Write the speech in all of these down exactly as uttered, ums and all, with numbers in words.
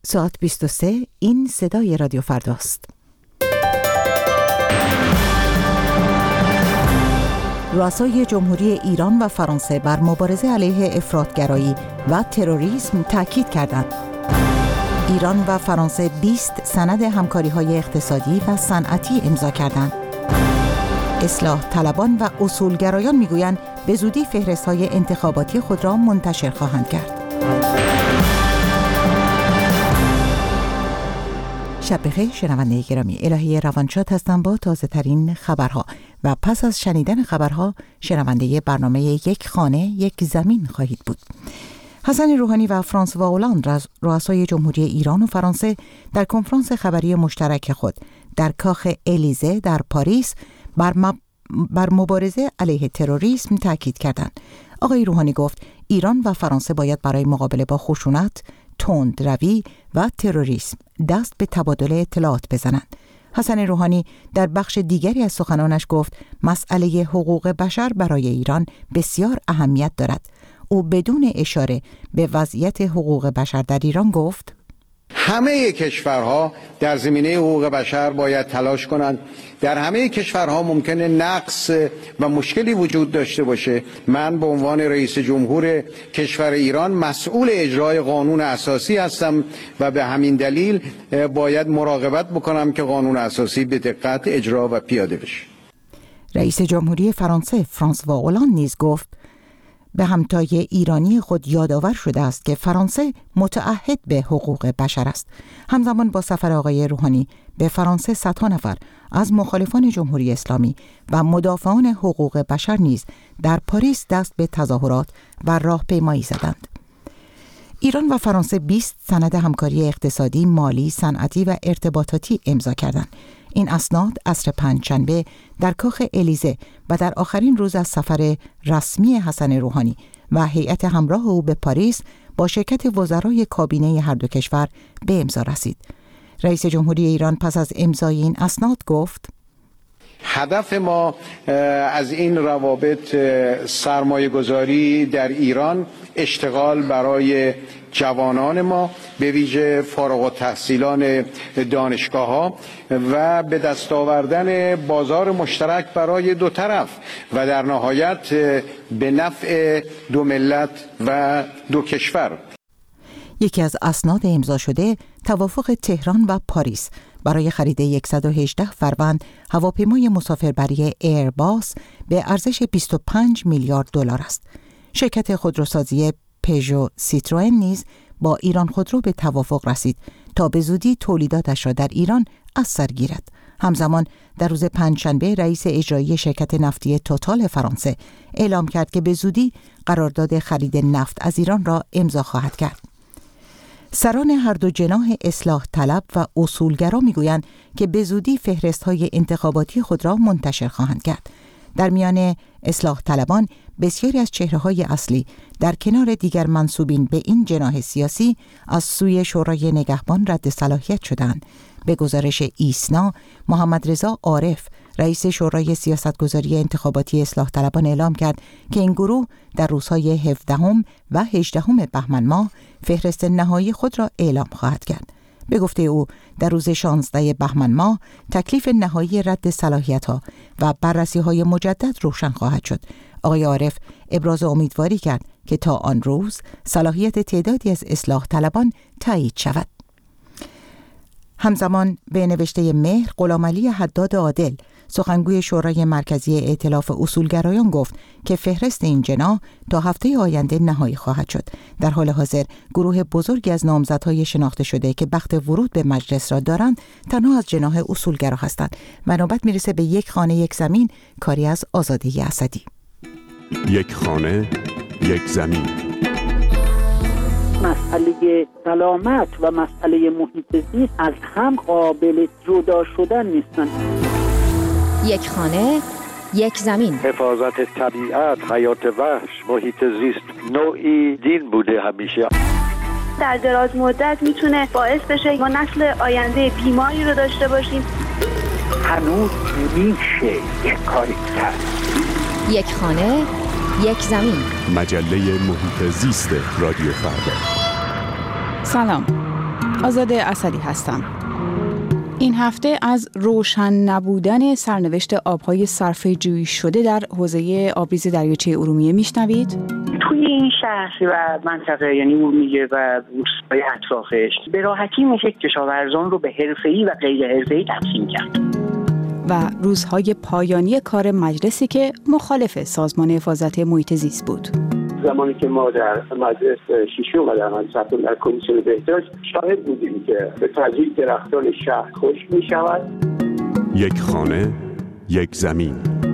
ساعت بیست و سه، این صدای رادیو فرداست. رؤسای جمهوری ایران و فرانسه بر مبارزه علیه افراط‌گرایی و تروریسم تاکید کردند. ایران و فرانسه بیست سند همکاری‌های اقتصادی و صنعتی امضا کردند. اصلاح طلبان و اصولگرایان میگویند به زودی فهرست‌های انتخاباتی خود را منتشر خواهند کرد. شب بخیر شنونده گرامی، الهی روانشاد هستم با تازه ترین خبرها و پس از شنیدن خبرها شنونده برنامه یک خانه یک زمین خواهید بود. حسن روحانی و فرانسوا اولاند، رؤسای جمهوری ایران و فرانسه، در کنفرانس خبری مشترک خود در کاخ الیزه در پاریس بر, مب... بر مبارزه علیه تروریسم تاکید کردند. آقای روحانی گفت ایران و فرانسه باید برای مقابله با خشونت، تندروی و تروریسم دست به تبادل اطلاعات بزنند. حسن روحانی در بخش دیگری از سخنانش گفت مسئله حقوق بشر برای ایران بسیار اهمیت دارد. او بدون اشاره به وضعیت حقوق بشر در ایران گفت همه کشورها در زمینه حقوق بشر باید تلاش کنند. در همه کشورها ممکنه نقص و مشکلی وجود داشته باشه. من به عنوان رئیس جمهور کشور ایران مسئول اجرای قانون اساسی هستم و به همین دلیل باید مراقبت بکنم که قانون اساسی به دقت اجرا و پیاده بشه. رئیس جمهوری فرانسه فرانسوا اولاند نیز گفت به همتای ایرانی خود یادآور شده است که فرانسه متعهد به حقوق بشر است. همزمان با سفر آقای روحانی به فرانسه صدها نفر از مخالفان جمهوری اسلامی و مدافعان حقوق بشر نیز در پاریس دست به تظاهرات و راهپیمایی زدند. ایران و فرانسه بیست سند همکاری اقتصادی، مالی، صنعتی و ارتباطاتی امضا کردند. این اسناد عصر پنجشنبه در کاخ الیزه و در آخرین روز از سفر رسمی حسن روحانی و هیئت همراه او به پاریس با شرکت وزرای کابینه هر دو کشور به امضا رسید. رئیس جمهوری ایران پس از امضای این اسناد گفت هدف ما از این روابط سرمایه گذاری در ایران، اشتغال برای جوانان ما به ویژه فارغ التحصیلان دانشگاه ها و به دست آوردن بازار مشترک برای دو طرف و در نهایت به نفع دو ملت و دو کشور. یکی از اسناد امضا شده توافق تهران و پاریس برای خرید صد و هجده فروند هواپیمای مسافربری ایرباس به ارزش بیست و پنج میلیارد دلار است. شرکت خودروسازی پژو سیتروئن نیز با ایران خودرو به توافق رسید تا به زودی تولیداتش را در ایران از سر گیرد. همزمان در روز پنجشنبه رئیس اجرایی شرکت نفتی توتال فرانسه اعلام کرد که به زودی قرارداد خرید نفت از ایران را امضا خواهد کرد. سران هر دو جناح اصلاح طلب و اصولگرا میگویند که به زودی فهرست‌های انتخاباتی خود را منتشر خواهند کرد. در میان اصلاح طلبان بسیاری از چهره‌های اصلی در کنار دیگر منسوبین به این جناح سیاسی از سوی شورای نگهبان رد صلاحیت شدند. به گزارش ایسنا، محمد رضا عارف، رئیس شورای سیاستگذاری انتخاباتی اصلاح طلبان اعلام کرد که این گروه در روزهای هفدهم و هجدهم بهمن ماه فهرست نهایی خود را اعلام خواهد کرد. به گفته او در روز شانزده بهمن ماه تکلیف نهایی رد صلاحیت‌ها و بررسی‌های مجدد روشن خواهد شد. آقای عارف ابراز امیدواری کرد که تا آن روز صلاحیت تعدادی از اصلاح طلبان تایید شود. همزمان به نوشته مهر، غلامعلی حداد عادل، سخنگوی شورای مرکزی ائتلاف اصولگرایان گفت که فهرست این جناح تا هفته آینده نهایی خواهد شد. در حال حاضر گروه بزرگی از نامزدهای شناخته شده که بخت ورود به مجلس را دارند تنها از جناح اصولگرا هستند و نوبت میرسه به یک خانه یک زمین، کاری از آزاده اسدی. یک خانه یک زمین. مسئله سلامت و مسئله محیط زیست از هم قابل جدا شدن نیستند. یک خانه یک زمین. حفاظت طبیعت، حیات وحش، محیط زیست نوعی دین بوده همیشه. در دراز مدت میتونه باعث بشه ما نسل آینده بیماری رو داشته باشیم. هنوز میشه یک کاری کرد. یک خانه یک زمین. مجله محیط زیست رادیو فردا. سلام، آزاده اسدی هستم. این هفته از روشن نبودن سرنوشت آبهای صرفه‌جویی شده در حوزه آبریز دریاچه ارومیه میشنوید؟ توی این شهر و منطقه یعنی ارومیه و روستای اطرافش به راحتی میشه کشاورزان رو به حرفه‌ای و غیر حرفه‌ای تقسیم کرد. و روزهای پایانی کار مجلسی که مخالف سازمان حفاظت محیط زیست بود. زمانی که ما در مجلس شیشم و در مجلس هفتم در کمیسیون بهداشت شاهد بودیم که به تدریج درختان شهر خشک می شود. یک خانه، یک زمین.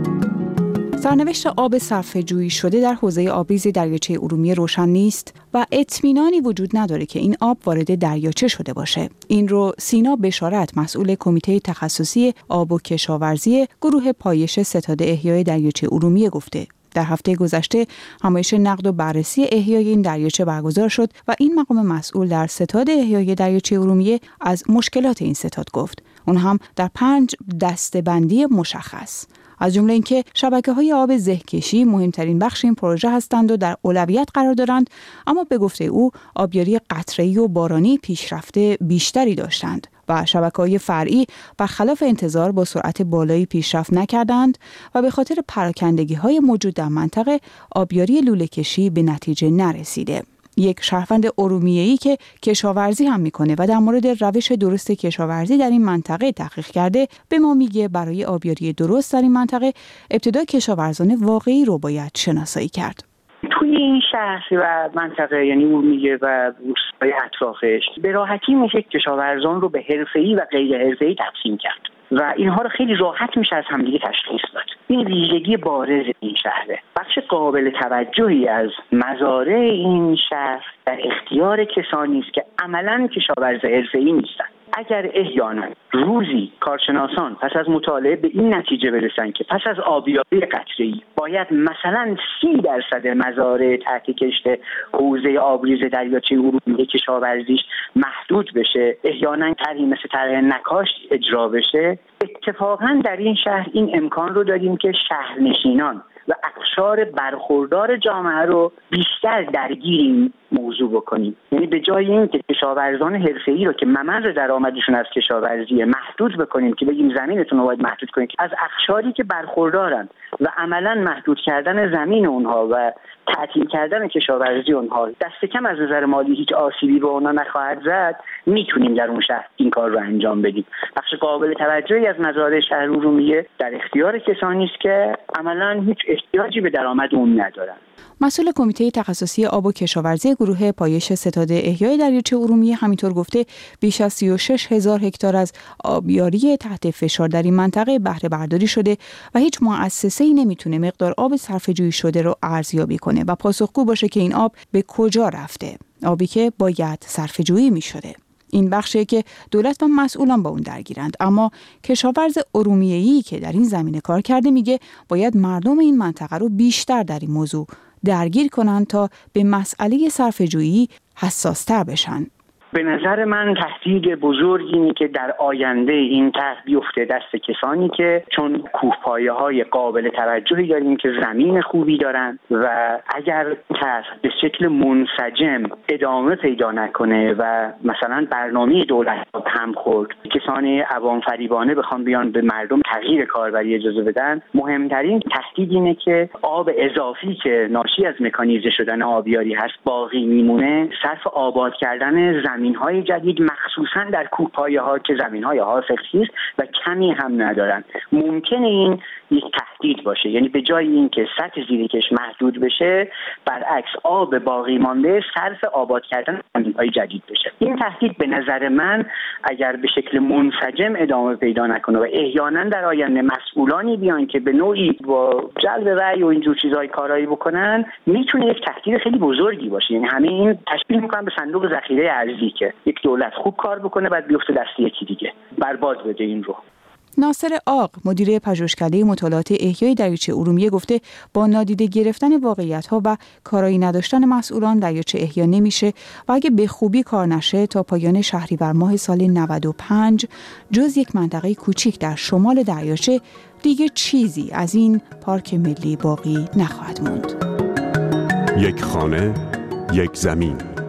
سرنوشت آب صرفه‌جویی شده در حوزه آبریز دریاچه ارومیه روشن نیست و اطمینانی وجود نداره که این آب وارد دریاچه شده باشه. این رو سینا بشارت، مسئول کمیته تخصصی آب و کشاورزی گروه پایش ستاد احیای دریاچه ارومیه گفته. در هفته گذشته همایش نقد و بررسی احیای این دریاچه برگزار شد و این مقام مسئول در ستاد احیای دریاچه ارومیه از مشکلات این ستاد گفت. اون هم در پنج دسته‌بندی مشخص، از جمله اینکه شبکه‌های آب زهکشی مهمترین بخش این پروژه هستند و در اولویت قرار دارند، اما به گفته او آبیاری قطره‌ای و بارانی پیشرفته بیشتری داشتند و شبکه‌های فرعی برخلاف انتظار با سرعت بالایی پیشرفت نکردند و به خاطر پراکندگی‌های موجود در منطقه آبیاری لوله‌کشی به نتیجه نرسیده. یک شهروند ارومیه‌ای که کشاورزی هم میکنه و در مورد روش درست کشاورزی در این منطقه تحقیق کرده به ما میگه برای آبیاری درست در این منطقه ابتدا کشاورزان واقعی رو باید شناسایی کرد. توی این شهر و منطقه یعنی ارومیه و روستای اطرافش به راحتی میشه کشاورزان رو به حرفه‌ای و غیر حرفه‌ای تقسیم کرد و اینها رو خیلی راحت میشه از همدیگه تشخیص داد. این ویژگی بارز این شهره. بخش قابل توجهی از مزارع این شهر در اختیار کسانی است که عملاً کشاورز حرفه‌ای نیستند. اگر احیانا روزی کارشناسان پس از مطالعه به این نتیجه برسن که پس از آبیاری قطره‌ای باید مثلا سی درصد مزارع تحت کشت حوزه آبریز دریاچه ارومیه کشاورزیش محدود بشه، احیانا طرحی مثل طرح نکاش اجرا بشه، اتفاقا در این شهر این امکان رو داریم که شهرنشینان و اقشار برخوردار جامعه رو بیشتر درگیر این موضوع بکنیم. یعنی به جای این که کشاورزان حرفه‌ای رو که ممر درآمدشون از کشاورزی محدود بکنیم که بگیم زمینتون رو باید محدود کنیم، از اقشاری که برخوردارن و عملاً محدود کردن زمین اونها و تعطیل کردن کشاورزی اونها دست کم از نظر مالی هیچ آسیبی به اونها نخواهد زد، میتونیم در اون شهر این کار رو انجام بدیم. بخش قابل توجهی از مزارع شهر ارومیه در اختیار کسانی است که عملاً هیچ احتیاجی به درآمد اون ندارن. مسئول کمیته تخصصی آب و کشاورزی گروه پایش ستاد احیای دریاچه ارومیه همینطور گفته بیش از سی و شش هزار هکتار از آبیاری تحت فشار در این منطقه بهره برداری شده و هیچ مؤسسه‌ای نمیتونه مقدار آب صرفه‌جویی شده رو ارزیابی کنه و پاسخگو باشه که این آب به کجا رفته، آبی که باید صرفه‌جویی می‌شده. این بخشی که دولت و مسئولان با اون درگیرند، اما کشاورز ارومیه‌ای که در این زمینه کار کرده میگه باید مردم این منطقه رو بیشتر در این موضوع درگیر کنن تا به مسئله صرفه‌جویی حساس‌تر بشن. به نظر من تهدید بزرگی اینه که در آینده این طرح بیفته دست کسانی که چون کوهپایه‌های قابل توجهی داریم که زمین خوبی دارن و اگر طرح به شکل منسجم ادامه پیدا نکنه و مثلا برنامه دولت هم خورد، کسانی عوام فریبانه بخوان بیان به مردم تغییر کاربری اجازه بدن، مهمترین تهدید اینه که آب اضافی که ناشی از مکانیزه شدن آبیاری هست باقی میمونه، صرف آباد کردن زمین زمین‌های جدید مخصوصاً در کوهپایه‌ها که زمین‌های حاصلخیز و کمی هم ندارن. ممکنه این یک تهدید باشه، یعنی به جای اینکه سطح زیرکش محدود بشه برعکس آب باقی مانده صرف آباد کردن زمین‌های جدید بشه. این تهدید به نظر من اگر به شکل منسجم ادامه پیدا نکنه و احیانا در آینده مسئولانی بیان که به نوعی با جلب رأی و اینجور چیزای کارایی بکنن، میتونه یک تهدید خیلی بزرگی باشه. یعنی همه این تشبیه می‌کنن به صندوق ذخیره ارزی که یک دولت خوب کار بکنه بعد بیفته دست یکی دیگه برباد بده این رو. ناصر عاق، مدیر پژوهشکده مطالعات احیای دریاچه ارومیه گفته با نادیده گرفتن واقعیت‌ها و کارایی نداشتن مسئولان دریاچه احیا نمیشه و اگه به خوبی کار نشه تا پایان شهریور ماه سال نود و پنج جز یک منطقه کوچیک در شمال دریاچه دیگه چیزی از این پارک ملی باقی نخواهد موند. یک خانه، یک زمین.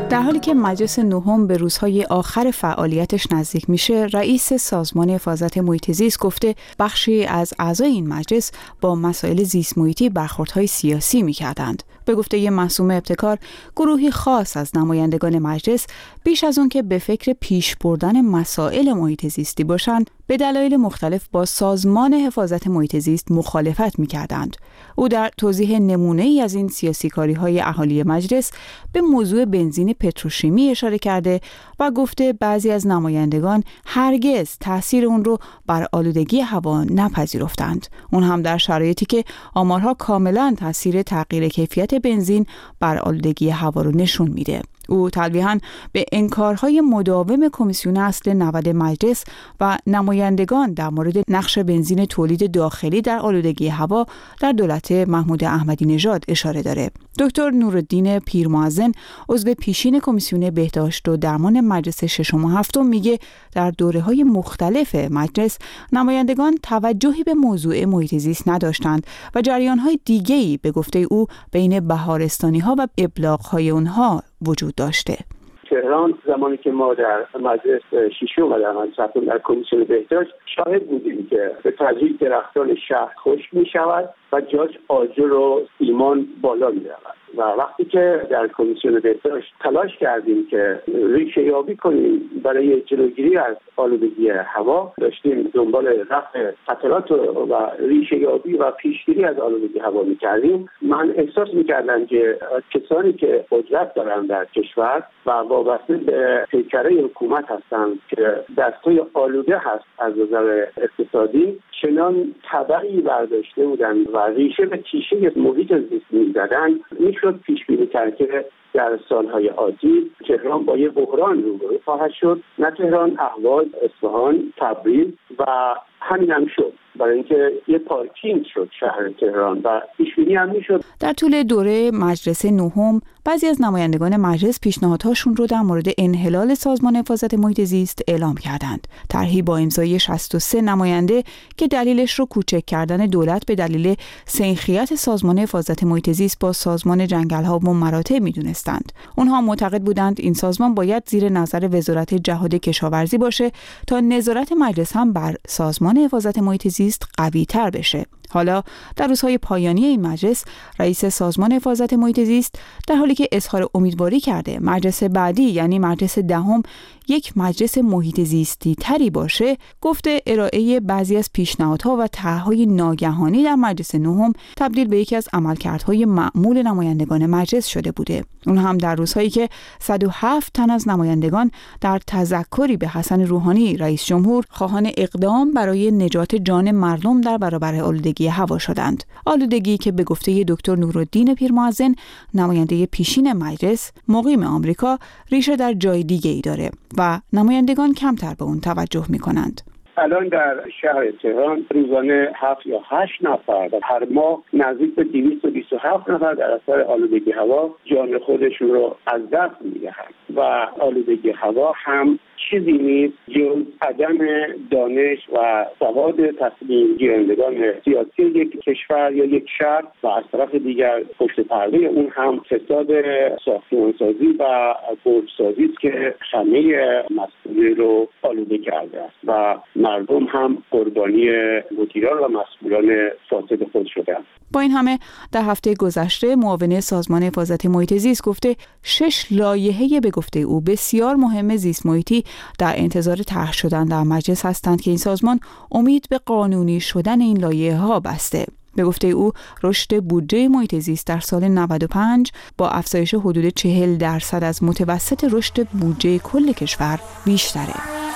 در حالی که مجلس نهم به روزهای آخر فعالیتش نزدیک میشه، رئیس سازمان حفاظت محیط زیست گفته بخشی از اعضای این مجلس با مسائل زیست محیطی برخوردهای سیاسی میکردند. به گفته یه معصومه ابتکار، گروهی خاص از نمایندگان مجلس بیش از اون که به فکر پیش بردن مسائل محیط زیستی باشند، به دلایل مختلف با سازمان حفاظت محیط زیست مخالفت می‌کردند. او در توضیح نمونه‌ای از این سیاسی‌کاری‌های اهالی مجلس به موضوع بنزین پتروشیمی اشاره کرده و گفته بعضی از نمایندگان هرگز تأثیر اون رو بر آلودگی هوا نپذیرفتند. اون هم در شرایطی که آمارها کاملاً تأثیر تغییر کیفیت بنزین بر آلودگی هوا رو نشون میده. او تلویحاً به انکارهای مداوم کمیسیون اصل نود مجلس و نمایندگان در مورد نقش بنزین تولید داخلی در آلودگی هوا در دولت محمود احمدی نژاد اشاره داره. دکتر نورالدین پیرمعظم، عضو پیشین کمیسیون بهداشت و درمان مجلس ششم و هفتم، میگه در دوره‌های مختلف مجلس نمایندگان توجهی به موضوع محیط زیست نداشتند و جریان‌های دیگه‌ای به گفته او بین بهارستانی‌ها و ابلاغ‌های اونها وجود داشته. تهران زمانی که ما در مجلس ششم و در مجلس هفتم در کمیسیون بهداشت شاهد بودیم که به تدریج درختان شهر خشک می شود و جاش آجر و سیمان بالا می رود. و وقتی که در کمیسیون بهداشت تلاش کردیم که ریشه یابی کنیم برای جلوگیری از آلودگی هوا، داشتیم دنبال رفع خطرات و ریشه یابی و پیشگیری از آلودگی هوا می‌کردیم، من احساس می‌کردم که کسانی که قدرت دارن در کشور و وابسته به پیکره حکومت هستند که دستای آلوده هست از نظر اقتصادی، چنان تبعی برداشته بودن و ریشه به تیشه محیط زیست می‌زدن، میشد پیش بینی کرد که در سالهای آتی تهران با یه بحران روبرو خواهد شد. نه تهران، اهواز، اصفهان، تبریز و همین هم شد، برای اینکه یه پارکینگ شد شهر تهران و پیش بینی هم میشد. در طول دوره مجلس نهم بعضی از نمایندگان مجلس پیشنهادهاشون رو در مورد انحلال سازمان حفاظت محیط زیست اعلام کردند. طرحی با امضای شصت و سه نماینده که دلیلش رو کوچک کردن دولت به دلیل سنخیت سازمان حفاظت محیط زیست با سازمان جنگل‌ها و مراتع میدونستند. اونها معتقد بودند این سازمان باید زیر نظر وزارت جهاد کشاورزی باشه تا نظارت مجلس هم بر سازمان حفاظت محیط زیست قوی تر بشه. حالا در روزهای پایانی این مجلس، رئیس سازمان حفاظت محیط زیست در حالی که اظهار امیدواری کرده مجلس بعدی یعنی مجلس دهم یک مجلس محیط زیستی تری باشه، گفته ارائه بعضی از پیشنهادها و طرح‌های ناگهانی در مجلس نهم تبدیل به یکی از عملکردهای معمول نمایندگان مجلس شده بوده. اون هم در روزهایی که صد و هفت تن از نمایندگان در تذکری به حسن روحانی رئیس جمهور خواهان اقدام برای نجات جان مردم در برابر آلودگی هوا شدند. آلودگی که به گفته دکتر نورالدین پیرمعظم، نماینده پیشین مجلس مقیم آمریکا، ریشه در جای دیگه‌ای داره و نمایندگان کمتر به اون توجه می‌کنند. الان در شهر تهران روزانه هفت یا هشت نفر و هر ماه نزدیک به دویست و بیست و هفت نفر در اثر آلودگی هوا جان خودشون رو از دست میدهند و آلودگی هوا هم چیزی نیست جز عدم دانش و سواد تصمیم گیرندگان سیاسی یک کشور یا یک شهر و از طرف دیگر پشت پرده اون هم فساد ساختمانسازی و برج‌سازی است که همه مسئولی رو آلوده کرده است و مردم هم قربانی مدیران و مسئولان فاسد خود شدند. با این همه در هفته گذشته معاون سازمان حفاظت محیط زیست گفته شش لایحه به گفته او بسیار مهم زیست محیطی در انتظار طرح شدن در مجلس هستند که این سازمان امید به قانونی شدن این لایحه ها بسته. به گفته او رشد بودجه محیط زیست در سال نود و پنج با افزایش حدود چهل درصد از متوسط رشد بودجه کل کشور بیشتره.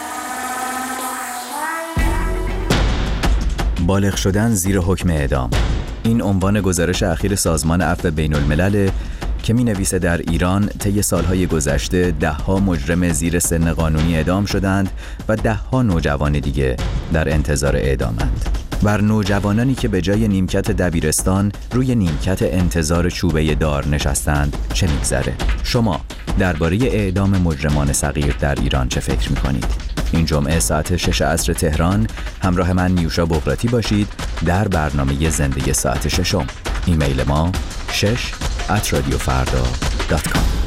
بالغ شدن زیر حکم اعدام، این عنوان گزارش اخیر سازمان عفو بین الملل که می نویسه در ایران طی سالهای گذشته ده ها مجرم زیر سن قانونی اعدام شدند و ده ها نوجوان دیگه در انتظار اعدامند. بر نوجوانانی که به جای نیمکت دبیرستان روی نیمکت انتظار چوبه دار نشستند چه میگذره؟ شما درباره اعدام مجرمان صغیر در ایران چه فکر میکنید؟ این جمعه ساعت شش عصر تهران همراه من نیوشا بغراتی باشید در برنامه زندگی ساعت ششم. ایمیل ما شش ات رادیو فردا دات کام.